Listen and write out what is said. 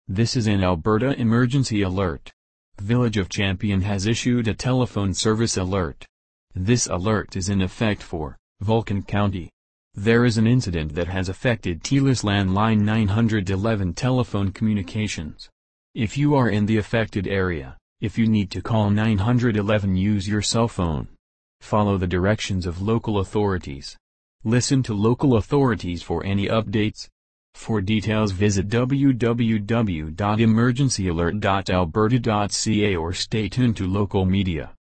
This is an Alberta emergency alert. Village of Champion has issued a telephone service alert. This alert is in effect for Vulcan County. There is an incident that has affected TELUS landline 911 telephone communications. If you are in the affected area, if you need to call 911, use your cell phone. Follow the directions of local authorities. Listen to local authorities for any updates. For details visit www.emergencyalert.alberta.ca or stay tuned to local media.